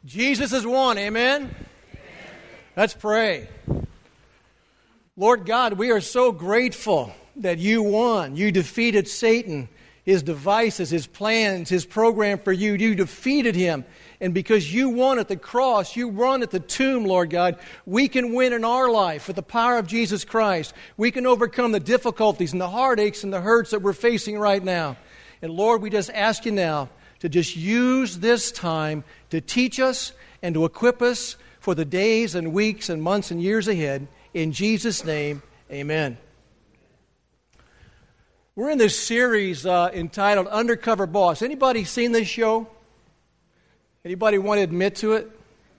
Jesus is one, amen? Amen? Let's pray. Lord God, we are so grateful that you won. You defeated Satan, his devices, his plans, his program for you. You defeated him. And because you won at the cross, you won at the tomb, Lord God, we can win in our life with the power of Jesus Christ. We can overcome the difficulties and the heartaches and the hurts that we're facing right now. And Lord, we just ask you now to just use this time to teach us and to equip us for the days and weeks and months and years ahead. In Jesus' name, amen. We're in this series entitled Undercover Boss. Anybody seen this show? Anybody want to admit to it?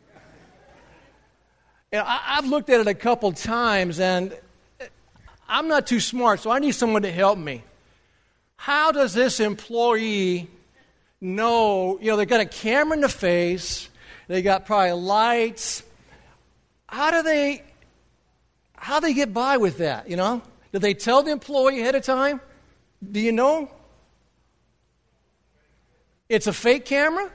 And I've looked at it a couple times, and I'm not too smart, so I need someone to help me. How does this employee know, they've got a camera in the face, they got probably lights. How do they get by with that, Do they tell the employee ahead of time? Do you know? It's a fake camera?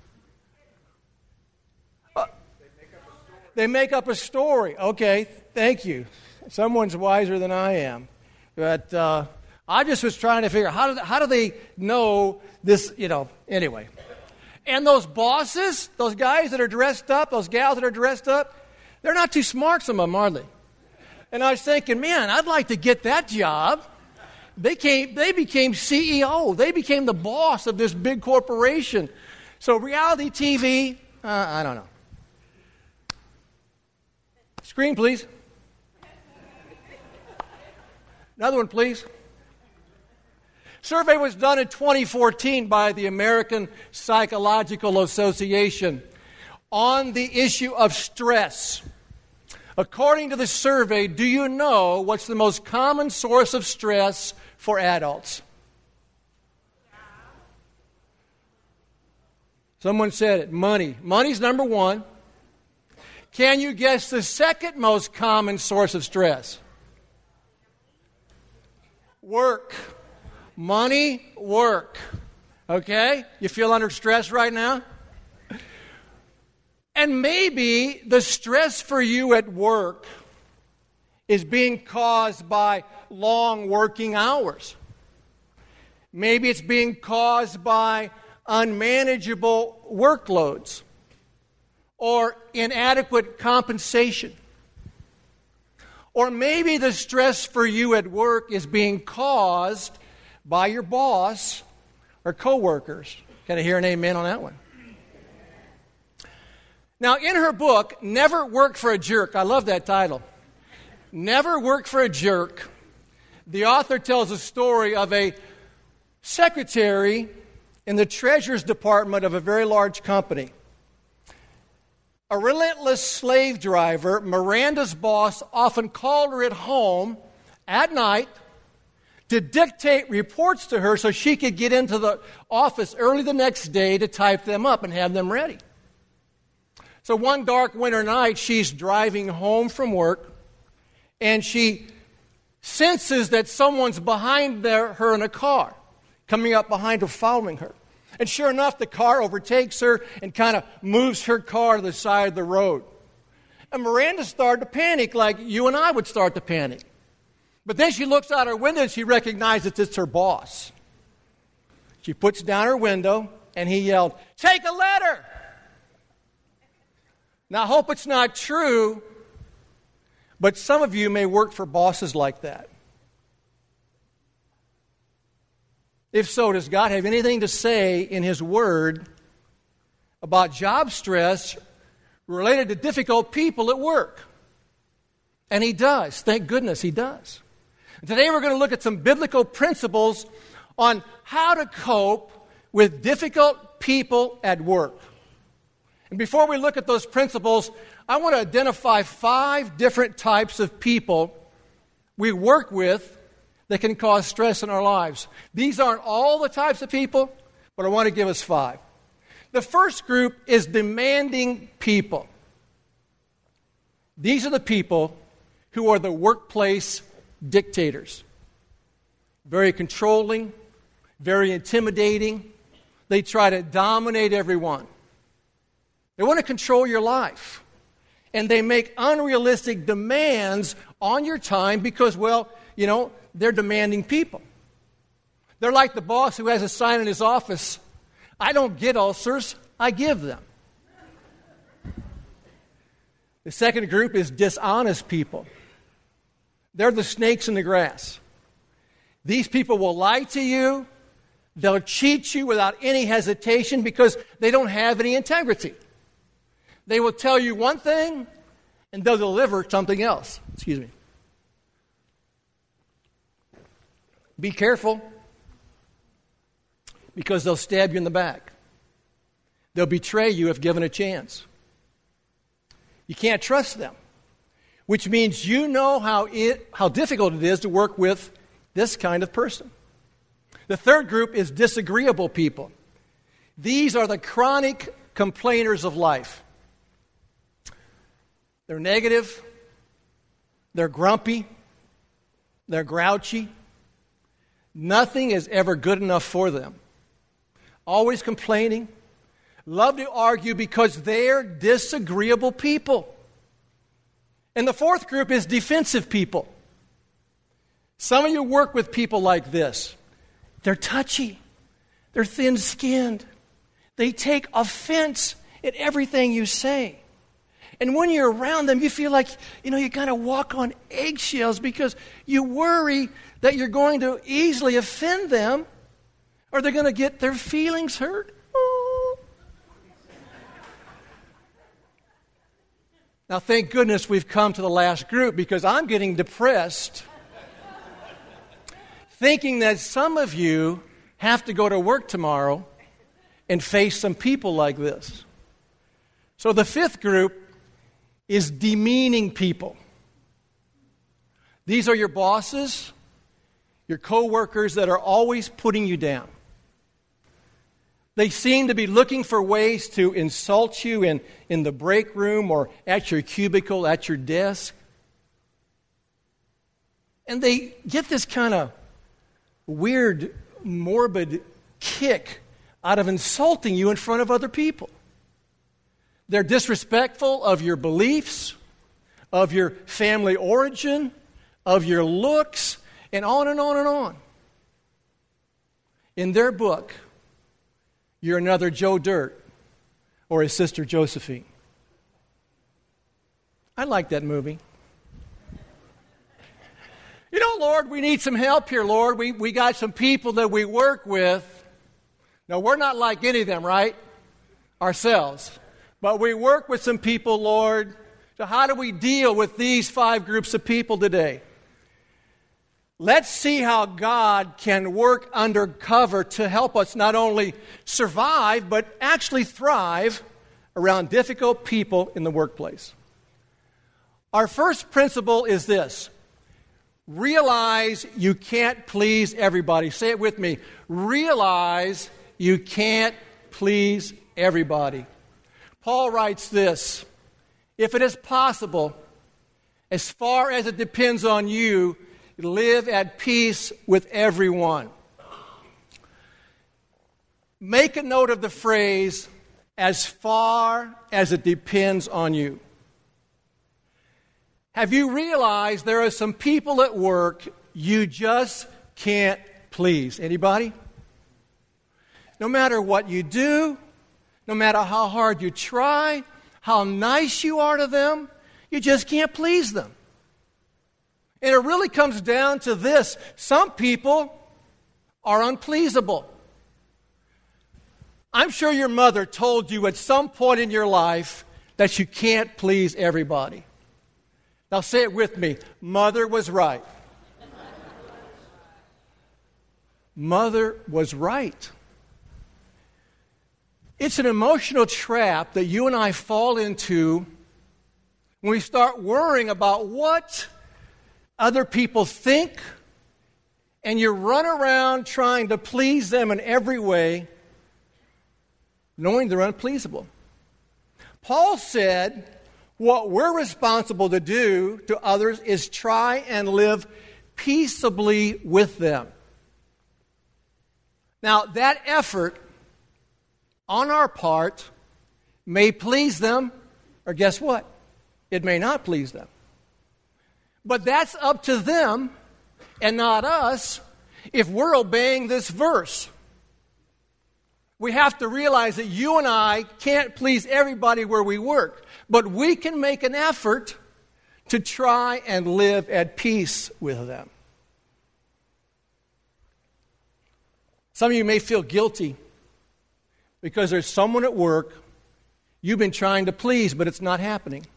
They make up a story. Okay, thank you. Someone's wiser than I am. But I just was trying to figure out how do they know this, anyway. And those bosses, those guys that are dressed up, those gals that are dressed up, they're not too smart, some of them, are they? And I was thinking, man, I'd like to get that job. They became CEO. They became the boss of this big corporation. So reality TV, I don't know. Screen, please. Another one, please. Survey was done in 2014 by the American Psychological Association on the issue of stress. According to the survey, do you know what's the most common source of stress for adults? Someone said it. Money. Money's number one. Can you guess the second most common source of stress? Work. Money, work. Okay? You feel under stress right now? And maybe the stress for you at work is being caused by long working hours. Maybe it's being caused by unmanageable workloads or inadequate compensation. Or maybe the stress for you at work is being caused by your boss or coworkers. Can I hear an amen on that one? Now, in her book, Never Work for a Jerk, I love that title. Never Work for a Jerk, the author tells a story of a secretary in the treasurer's department of a very large company. A relentless slave driver, Miranda's boss often called her at home at night to dictate reports to her so she could get into the office early the next day to type them up and have them ready. So one dark winter night, she's driving home from work, and she senses that someone's behind her in a car, coming up behind her, following her. And sure enough, the car overtakes her and kind of moves her car to the side of the road. And Miranda started to panic like you and I would start to panic. But then she looks out her window and she recognizes it's her boss. She puts down her window and he yelled, "Take a letter!" Now, I hope it's not true, but some of you may work for bosses like that. If so, does God have anything to say in His Word about job stress related to difficult people at work? And He does. Thank goodness He does. Today we're going to look at some biblical principles on how to cope with difficult people at work. And before we look at those principles, I want to identify 5 different types of people we work with that can cause stress in our lives. These aren't all the types of people, but I want to give us 5. The first group is demanding people. These are the people who are the workplace dictators. Very controlling, very intimidating. They try to dominate everyone. They want to control your life. And they make unrealistic demands on your time because, well, they're demanding people. They're like the boss who has a sign in his office, "I don't get ulcers, I give them." The second group is dishonest people. They're the snakes in the grass. These people will lie to you. They'll cheat you without any hesitation because they don't have any integrity. They will tell you one thing and they'll deliver something else. Excuse me. Be careful because they'll stab you in the back. They'll betray you if given a chance. You can't trust them, which means you know how difficult it is to work with this kind of person. The third group is disagreeable people. These are the chronic complainers of life. They're negative, they're grumpy, they're grouchy. Nothing is ever good enough for them. Always complaining, love to argue because they're disagreeable people. And the fourth group is defensive people. Some of you work with people like this. They're touchy. They're thin-skinned. They take offense at everything you say. And when you're around them, you feel like, you kind of walk on eggshells because you worry that you're going to easily offend them or they're going to get their feelings hurt. Oh. Now, thank goodness we've come to the last group because I'm getting depressed thinking that some of you have to go to work tomorrow and face some people like this. So the fifth group is demeaning people. These are your bosses, your coworkers that are always putting you down. They seem to be looking for ways to insult you in the break room or at your cubicle, at your desk. And they get this kind of weird, morbid kick out of insulting you in front of other people. They're disrespectful of your beliefs, of your family origin, of your looks, and on and on and on. In their book, you're another Joe Dirt or his sister Josephine. I like that movie. Lord, we need some help here, Lord. We got some people that we work with. Now, we're not like any of them, right? Ourselves. But we work with some people, Lord. So how do we deal with these 5 groups of people today? Let's see how God can work undercover to help us not only survive, but actually thrive around difficult people in the workplace. Our first principle is this. Realize you can't please everybody. Say it with me. Realize you can't please everybody. Paul writes this, if it is possible, as far as it depends on you, live at peace with everyone. Make a note of the phrase, as far as it depends on you. Have you realized there are some people at work you just can't please? Anybody? No matter what you do, no matter how hard you try, how nice you are to them, you just can't please them. And it really comes down to this. Some people are unpleasable. I'm sure your mother told you at some point in your life that you can't please everybody. Now say it with me. Mother was right. Mother was right. It's an emotional trap that you and I fall into when we start worrying about what other people think, and you run around trying to please them in every way, knowing they're unpleasable. Paul said what we're responsible to do to others is try and live peaceably with them. Now, that effort on our part may please them, or guess what? It may not please them. But that's up to them and not us if we're obeying this verse. We have to realize that you and I can't please everybody where we work, but we can make an effort to try and live at peace with them. Some of you may feel guilty because there's someone at work you've been trying to please, but it's not happening.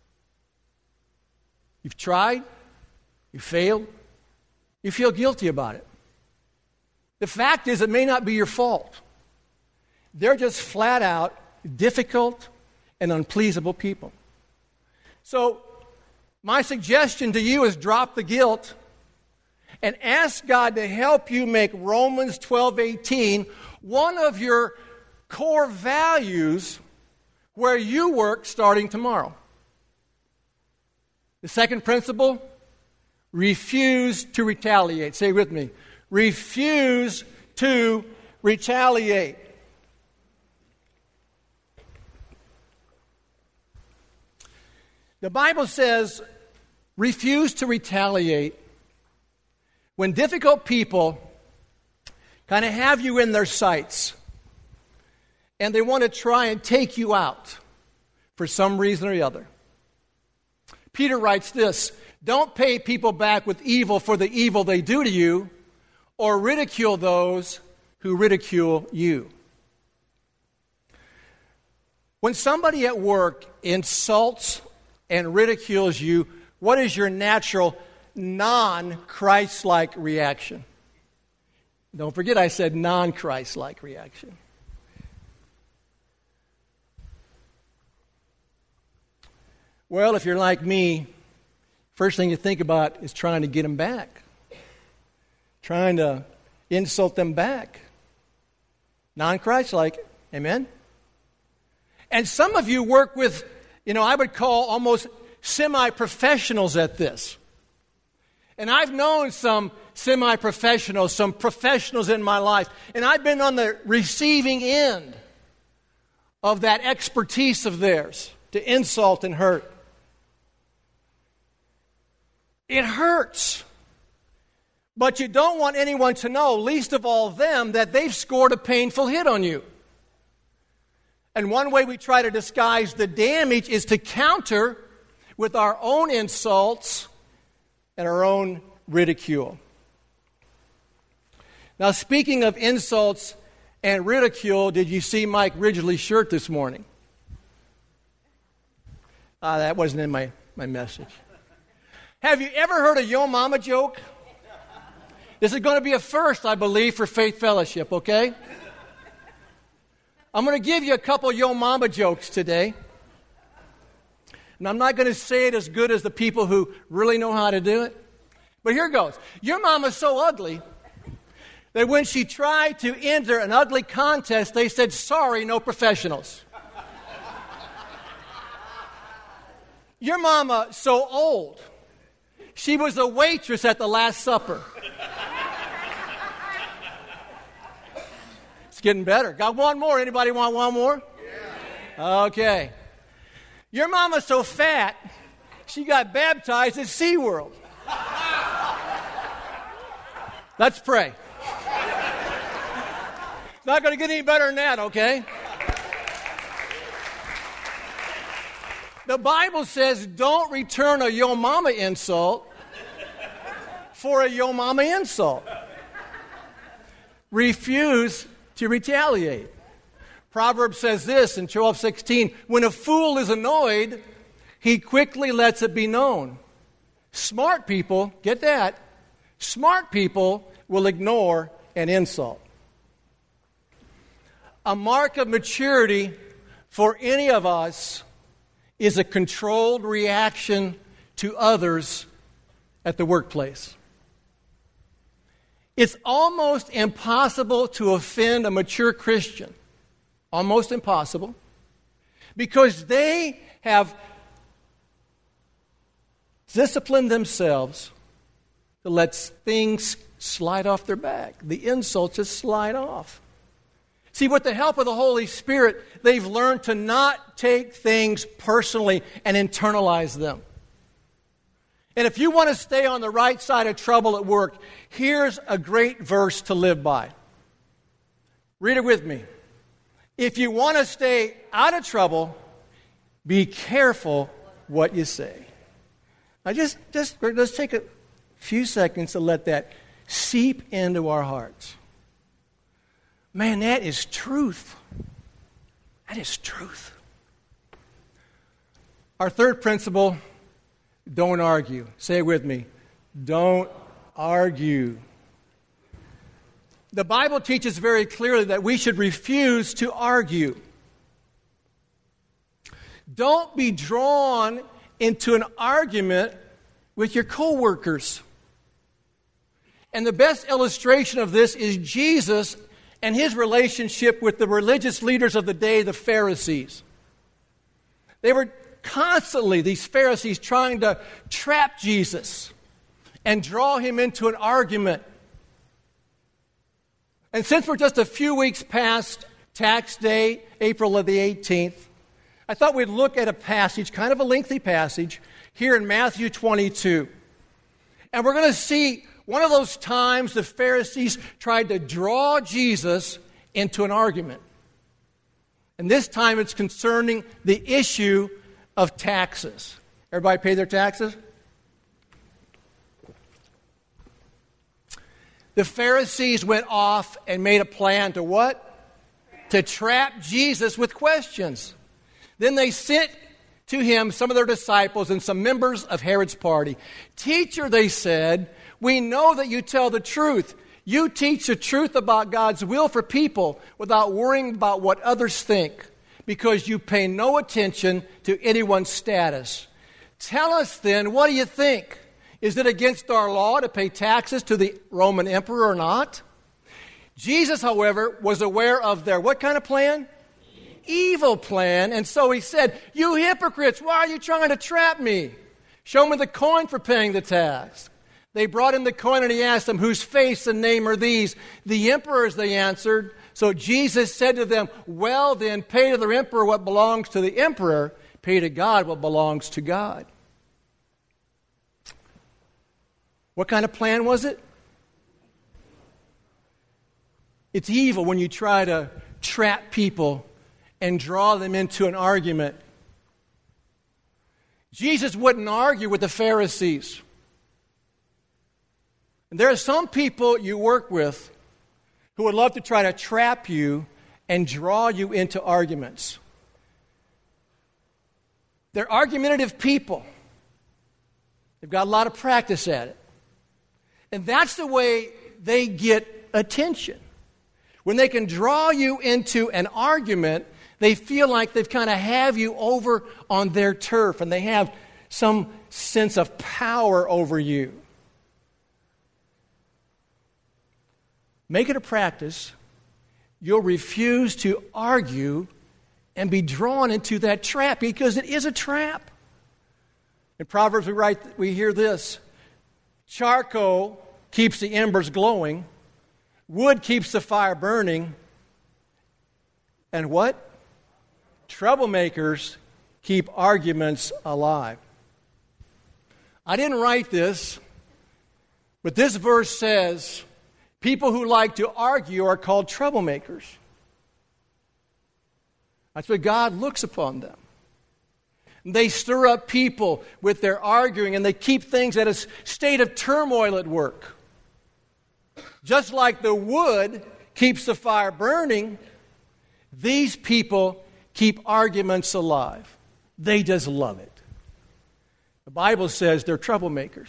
You've tried, you failed, you feel guilty about it. The fact is, it may not be your fault. They're just flat out difficult and unpleasable people. So, my suggestion to you is drop the guilt and ask God to help you make Romans 12:18 one of your core values where you work starting tomorrow. The second principle, refuse to retaliate. Say it with me. Refuse to retaliate. The Bible says, refuse to retaliate when difficult people kind of have you in their sights and they want to try and take you out for some reason or the other. Peter writes this, don't pay people back with evil for the evil they do to you, or ridicule those who ridicule you. When somebody at work insults and ridicules you, what is your natural non-Christ-like reaction? Don't forget I said non-Christ-like reaction. Well, if you're like me, first thing you think about is trying to get them back. Trying to insult them back. Non-Christ-like. Amen? And some of you work with, I would call almost semi-professionals at this. And I've known some semi-professionals, some professionals in my life, and I've been on the receiving end of that expertise of theirs to insult and hurt. It hurts. But you don't want anyone to know, least of all them, that they've scored a painful hit on you. And one way we try to disguise the damage is to counter with our own insults and our own ridicule. Now, speaking of insults and ridicule, did you see Mike Ridgely's shirt this morning? That wasn't in my message. Have you ever heard a Yo Mama joke? This is going to be a first, I believe, for Faith Fellowship, okay? I'm going to give you a couple Yo Mama jokes today. And I'm not going to say it as good as the people who really know how to do it. But here goes. Your mama's so ugly that when she tried to enter an ugly contest, they said, sorry, no professionals. Your mama so old, she was a waitress at the Last Supper. It's getting better. Got one more. Anybody want one more? Yeah. Okay. Your mama's so fat, she got baptized at SeaWorld. Let's pray. It's not going to get any better than that, okay? The Bible says don't return a Yo Mama insult for a Yo Mama insult. Refuse to retaliate. Proverbs says this in 12:16, when a fool is annoyed, he quickly lets it be known. Smart people, get that, smart people will ignore an insult. A mark of maturity for any of us is a controlled reaction to others at the workplace. It's almost impossible to offend a mature Christian. Almost impossible. Because they have disciplined themselves to let things slide off their back. The insults just slide off. See, with the help of the Holy Spirit, they've learned to not take things personally and internalize them. And if you want to stay on the right side of trouble at work, here's a great verse to live by. Read it with me. If you want to stay out of trouble, be careful what you say. Now just let's take a few seconds to let that seep into our hearts. Man, that is truth. That is truth. Our third principle, don't argue. Say it with me. Don't argue. The Bible teaches very clearly that we should refuse to argue. Don't be drawn into an argument with your coworkers. And the best illustration of this is Jesus and his relationship with the religious leaders of the day, the Pharisees. They were constantly, these Pharisees, trying to trap Jesus and draw him into an argument. And since we're just a few weeks past tax day, April of the 18th, I thought we'd look at a passage, kind of a lengthy passage, here in Matthew 22. And we're going to see one of those times the Pharisees tried to draw Jesus into an argument. And this time it's concerning the issue of taxes. Everybody pay their taxes? The Pharisees went off and made a plan to what? To trap Jesus with questions. Then they sent to him some of their disciples and some members of Herod's party. Teacher, they said, we know that you tell the truth. You teach the truth about God's will for people without worrying about what others think, because you pay no attention to anyone's status. Tell us then, what do you think? Is it against our law to pay taxes to the Roman emperor or not? Jesus, however, was aware of their what kind of plan? Evil plan. And so he said, you hypocrites, why are you trying to trap me? Show me the coin for paying the tax. They brought him the coin and he asked them, whose face and name are these? The emperor's, they answered. So Jesus said to them, well then, pay to the emperor what belongs to the emperor, pay to God what belongs to God. What kind of plan was it? It's evil when you try to trap people and draw them into an argument. Jesus wouldn't argue with the Pharisees. And there are some people you work with who would love to try to trap you and draw you into arguments. They're argumentative people. They've got a lot of practice at it. And that's the way they get attention. When they can draw you into an argument, they feel like they've kind of have you over on their turf and they have some sense of power over you. Make it a practice. You'll refuse to argue and be drawn into that trap, because it is a trap. In Proverbs we hear this: charcoal keeps the embers glowing, wood keeps the fire burning, and what? Troublemakers keep arguments alive. I didn't write this, but this verse says people who like to argue are called troublemakers. That's what God looks upon them. They stir up people with their arguing, and they keep things at a state of turmoil at work. Just like the wood keeps the fire burning, these people keep arguments alive. They just love it. The Bible says they're troublemakers.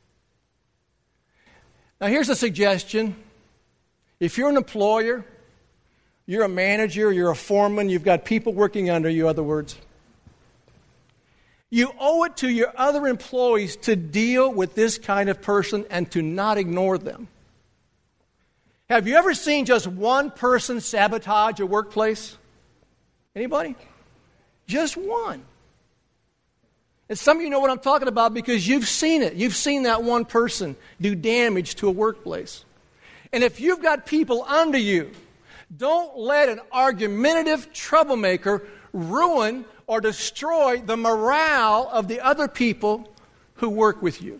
Now here's a suggestion. If you're an employer, you're a manager, you're a foreman, you've got people working under you, in other words, you owe it to your other employees to deal with this kind of person and to not ignore them. Have you ever seen just one person sabotage a workplace? Anybody? Just one. And some of you know what I'm talking about because you've seen it. You've seen that one person do damage to a workplace. And if you've got people under you Don't let an argumentative troublemaker ruin or destroy the morale of the other people who work with you.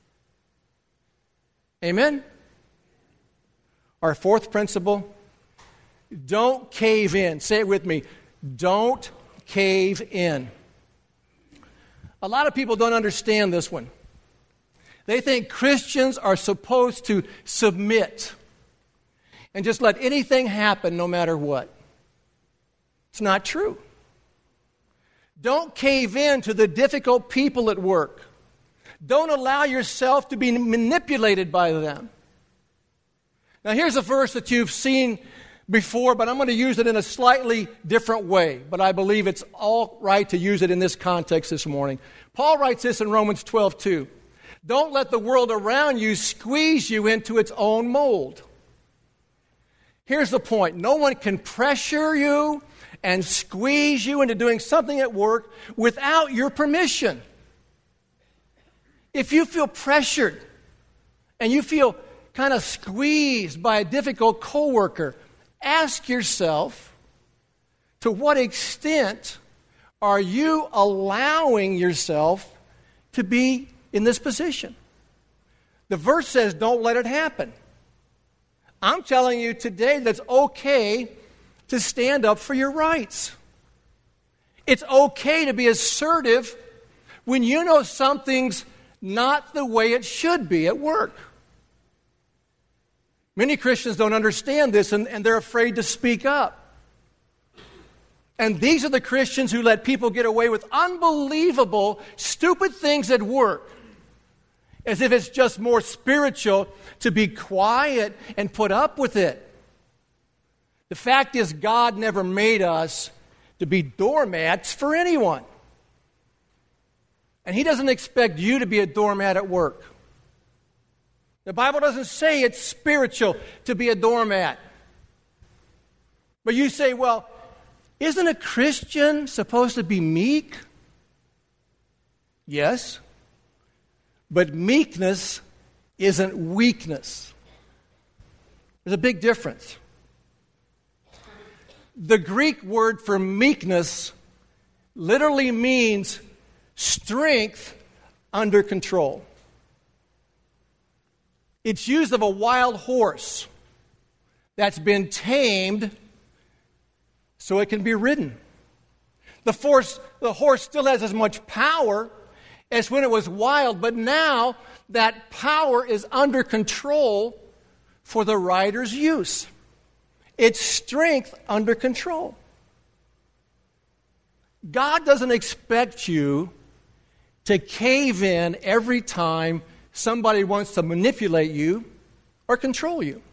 Amen? Our fourth principle, don't cave in. Say it with me. Don't cave in. A lot of people don't understand this one. They think Christians are supposed to submit and just let anything happen no matter what. It's not true. Don't cave in to the difficult people at work. Don't allow yourself to be manipulated by them. Now here's a verse that you've seen before, but I'm going to use it in a slightly different way. But I believe it's all right to use it in this context this morning. Paul writes this in Romans 12:2. Don't let the world around you squeeze you into its own mold. Here's the point. No one can pressure you and squeeze you into doing something at work without your permission. If you feel pressured and you feel kind of squeezed by a difficult coworker, ask yourself, to what extent are you allowing yourself to be in this position? The verse says, don't let it happen. I'm telling you today that it's okay to stand up for your rights. It's okay to be assertive when you know something's not the way it should be at work. Many Christians don't understand this and they're afraid to speak up. And these are the Christians who let people get away with unbelievable, stupid things at work, as if it's just more spiritual to be quiet and put up with it. The fact is, God never made us to be doormats for anyone. And He doesn't expect you to be a doormat at work. The Bible doesn't say it's spiritual to be a doormat. But you say, well, isn't a Christian supposed to be meek? Yes. But meekness isn't weakness. There's a big difference. The Greek word for meekness literally means strength under control. It's used of a wild horse that's been tamed so it can be ridden. The horse still has as much power as when it was wild, but now that power is under control for the rider's use. It's strength under control. God doesn't expect you to cave in every time somebody wants to manipulate you or control you.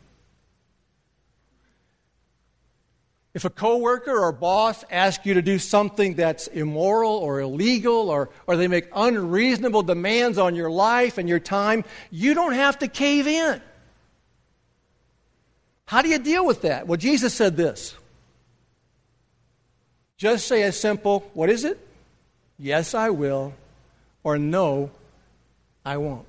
If a coworker or boss asks you to do something that's immoral or illegal, or they make unreasonable demands on your life and your time, you don't have to cave in. How do you deal with that? Well, Jesus said this. Just say a simple, what is it? Yes, I will, or no, I won't.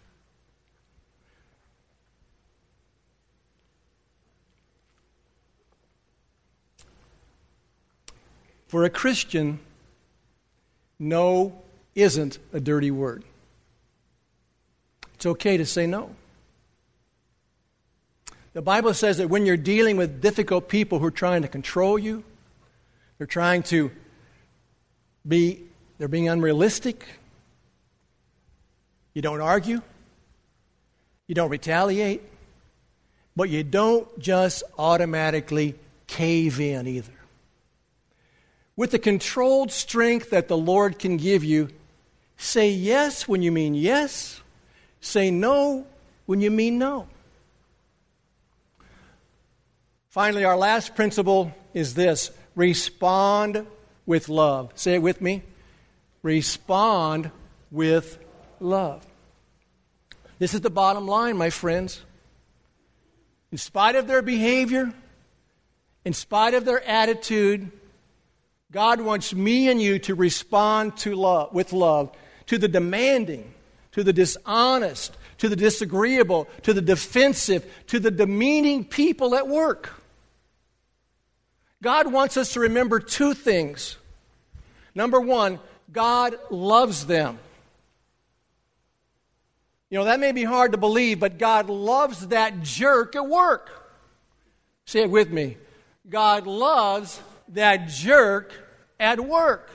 For a Christian, no isn't a dirty word. It's okay to say no. The Bible says that when you're dealing with difficult people who are trying to control you, they're being unrealistic, you don't argue, you don't retaliate, but you don't just automatically cave in either. With the controlled strength that the Lord can give you, say yes when you mean yes. Say no when you mean no. Finally, our last principle is this. Respond with love. Say it with me. Respond with love. This is the bottom line, my friends. In spite of their behavior, in spite of their attitude, God wants me and you to respond with love to the demanding, to the dishonest, to the disagreeable, to the defensive, to the demeaning people at work. God wants us to remember two things. Number one, God loves them. You know, that may be hard to believe, but God loves that jerk at work. Say it with me. God loves that jerk at work.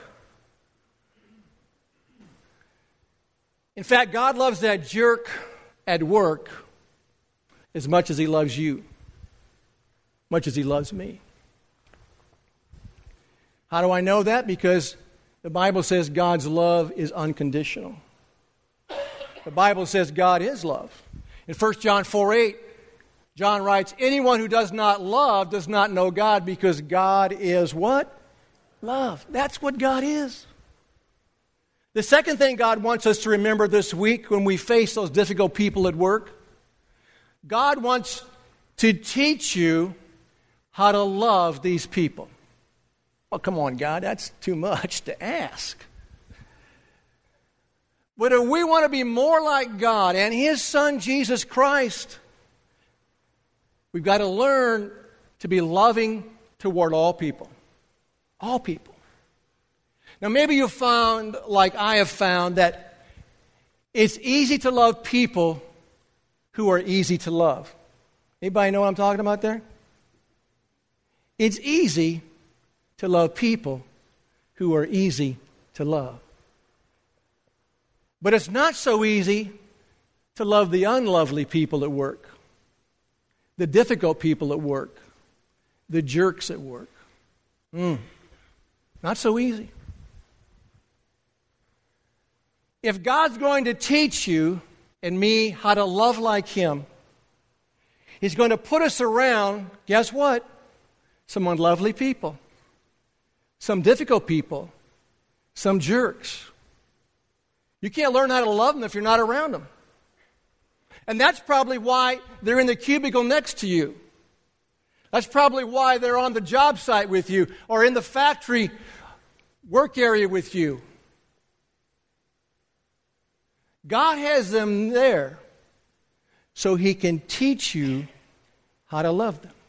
In fact, God loves that jerk at work as much as He loves you, much as He loves me. How do I know that? Because the Bible says God's love is unconditional. The Bible says God is love. In 1 John 4:8, John writes, anyone who does not love does not know God, because God is what? Love. That's what God is. The second thing God wants us to remember this week when we face those difficult people at work, God wants to teach you how to love these people. Well, come on, God, that's too much to ask. But if we want to be more like God and His Son, Jesus Christ, we've got to learn to be loving toward all people. All people. Now, maybe you found, like I have found, that it's easy to love people who are easy to love. Anybody know what I'm talking about there? It's easy to love people who are easy to love. But it's not so easy to love the unlovely people at work, the difficult people at work, the jerks at work. Not so easy. If God's going to teach you and me how to love like Him, He's going to put us around, guess what? Some unlovely people, some difficult people, some jerks. You can't learn how to love them if you're not around them. And that's probably why they're in the cubicle next to you. That's probably why they're on the job site with you or in the factory work area with you. God has them there so He can teach you how to love them.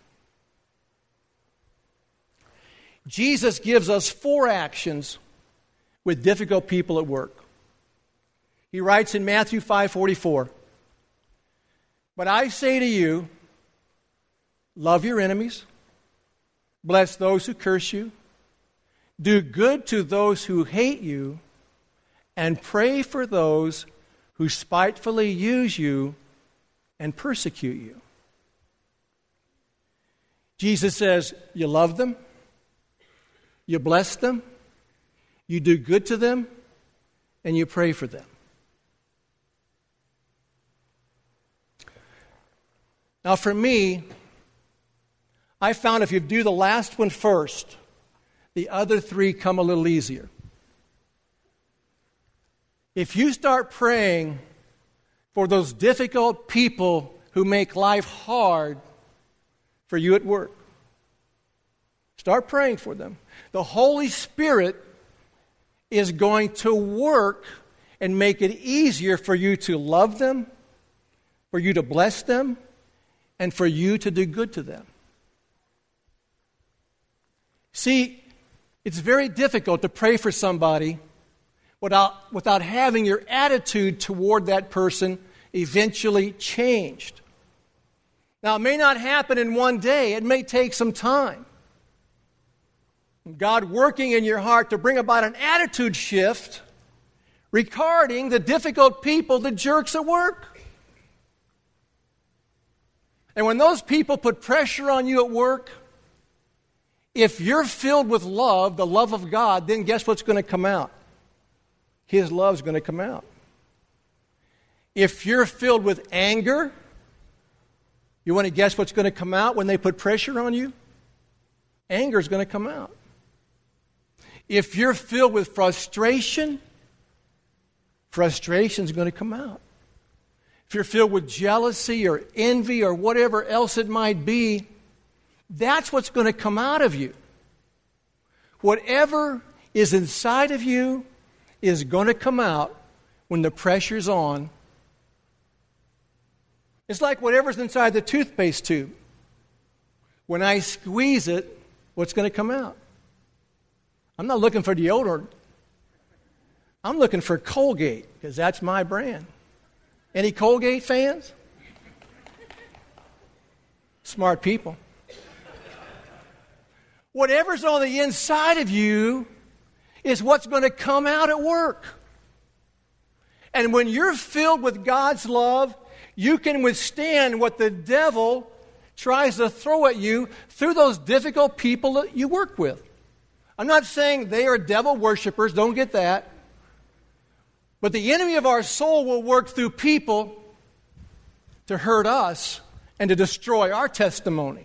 Jesus gives us 4 actions with difficult people at work. He writes in Matthew 5:44, but I say to you, love your enemies, bless those who curse you, do good to those who hate you, and pray for those who spitefully use you and persecute you. Jesus says, you love them, you bless them, you do good to them, and you pray for them. Now for me, I found if you do the last one first, the other 3 come a little easier. If you start praying for those difficult people who make life hard for you at work, start praying for them. The Holy Spirit is going to work and make it easier for you to love them, for you to bless them, and for you to do good to them. See, it's very difficult to pray for somebody without having your attitude toward that person eventually changed. Now, it may not happen in one day. It may take some time. God working in your heart to bring about an attitude shift regarding the difficult people, the jerks at work. And when those people put pressure on you at work, if you're filled with love, the love of God, then guess what's going to come out? His love's going to come out. If you're filled with anger, you want to guess what's going to come out when they put pressure on you? Anger is going to come out. If you're filled with frustration, frustration is going to come out. If you're filled with jealousy or envy or whatever else it might be, that's what's going to come out of you. Whatever is inside of you is going to come out when the pressure's on. It's like whatever's inside the toothpaste tube. When I squeeze it, what's going to come out. I'm not looking for deodorant. I'm looking for Colgate, because that's my brand. Any Colgate fans? Smart people. Whatever's on the inside of you is what's going to come out at work. And when you're filled with God's love, you can withstand what the devil tries to throw at you through those difficult people that you work with. I'm not saying they are devil worshipers, don't get that. But the enemy of our soul will work through people to hurt us and to destroy our testimony.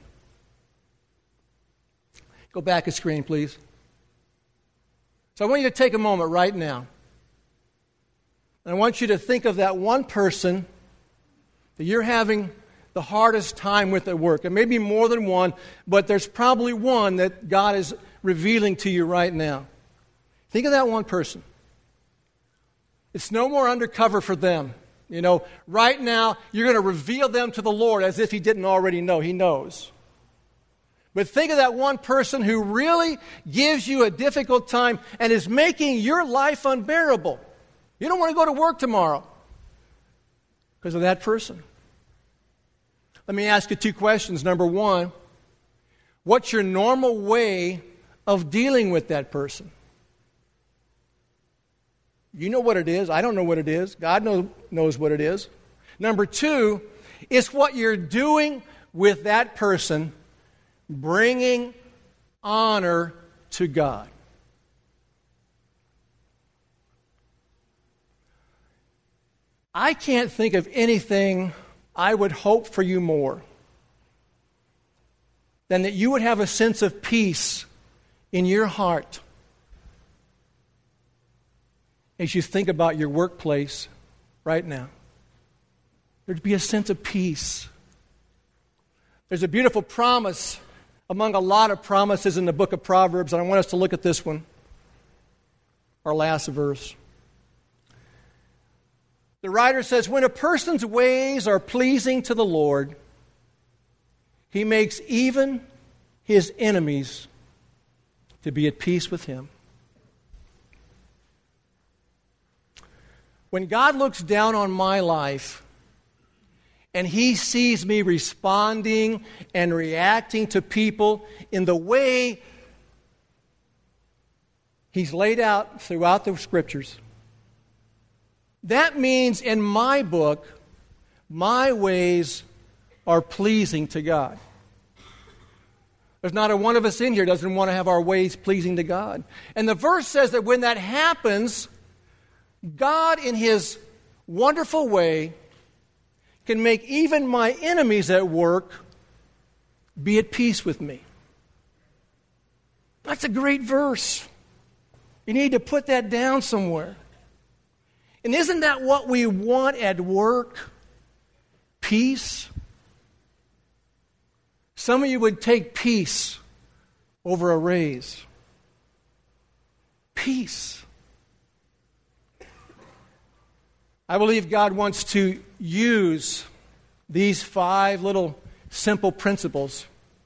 Go back a screen, please. So I want you to take a moment right now. And I want you to think of that one person that you're having the hardest time with at work. It may be more than one, but there's probably one that God is revealing to you right now. Think of that one person. It's no more undercover for them. You know, right now, you're going to reveal them to the Lord as if He didn't already know. He knows. But think of that one person who really gives you a difficult time and is making your life unbearable. You don't want to go to work tomorrow because of that person. Let me ask you two questions. Number one, what's your normal way of dealing with that person? You know what it is. I don't know what it is. God knows what it is. Number two, is what you're doing with that person bringing honor to God? I can't think of anything I would hope for you more than that you would have a sense of peace in your heart as you think about your workplace right now. There'd be a sense of peace. There's a beautiful promise among a lot of promises in the book of Proverbs, and I want us to look at this one, our last verse. The writer says, when a person's ways are pleasing to the Lord, He makes even his enemies to be at peace with Him. When God looks down on my life and He sees me responding and reacting to people in the way He's laid out throughout the Scriptures, that means in my book, my ways are pleasing to God. There's not a one of us in here doesn't want to have our ways pleasing to God. And the verse says that when that happens, God in His wonderful way can make even my enemies at work be at peace with me. That's a great verse. You need to put that down somewhere. And isn't that what we want at work? Peace? Some of you would take peace over a raise. Peace. I believe God wants to use these 5 little simple principles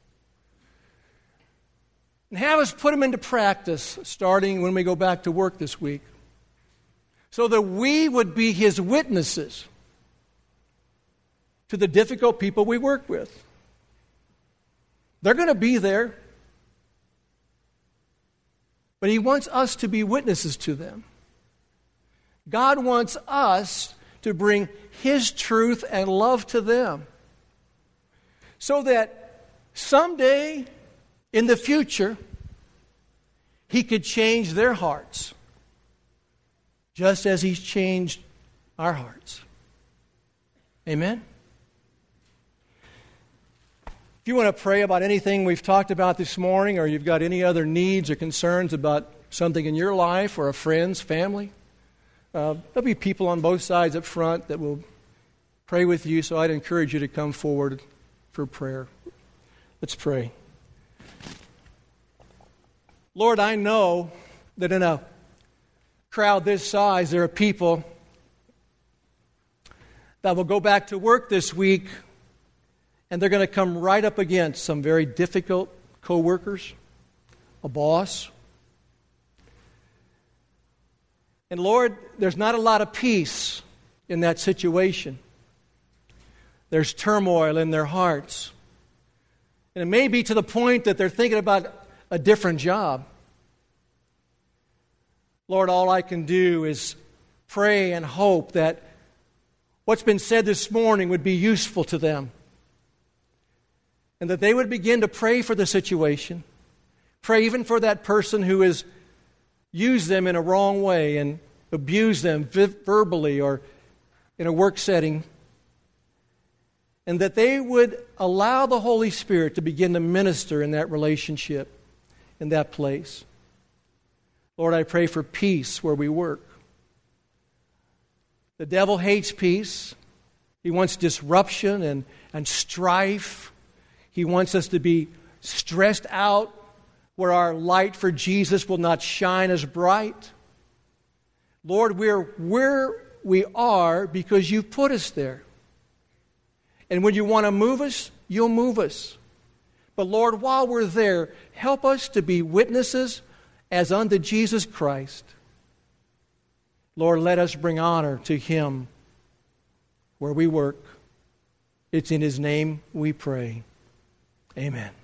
and have us put them into practice starting when we go back to work this week, so that we would be His witnesses to the difficult people we work with. They're going to be there, but He wants us to be witnesses to them. God wants us to bring His truth and love to them, so that someday in the future He could change their hearts, just as He's changed our hearts. Amen? If you want to pray about anything we've talked about this morning, or you've got any other needs or concerns about something in your life or a friend's, family, there'll be people on both sides up front that will pray with you, so I'd encourage you to come forward for prayer. Let's pray. Lord, I know that in a crowd this size, there are people that will go back to work this week, and they're going to come right up against some very difficult co-workers. a boss. And Lord, there's not a lot of peace in that situation. There's turmoil in their hearts. And it may be to the point that they're thinking about a different job. Lord, all I can do is pray and hope that what's been said this morning would be useful to them. And that they would begin to pray for the situation. Pray even for that person who has used them in a wrong way and abused them verbally or in a work setting. And that they would allow the Holy Spirit to begin to minister in that relationship, in that place. Lord, I pray for peace where we work. The devil hates peace. He wants disruption and strife. He wants us to be stressed out where our light for Jesus will not shine as bright. Lord, we're where we are because you've put us there. And when you want to move us, you'll move us. But Lord, while we're there, help us to be witnesses as unto Jesus Christ. Lord, let us bring honor to Him where we work. It's in His name we pray. Amen.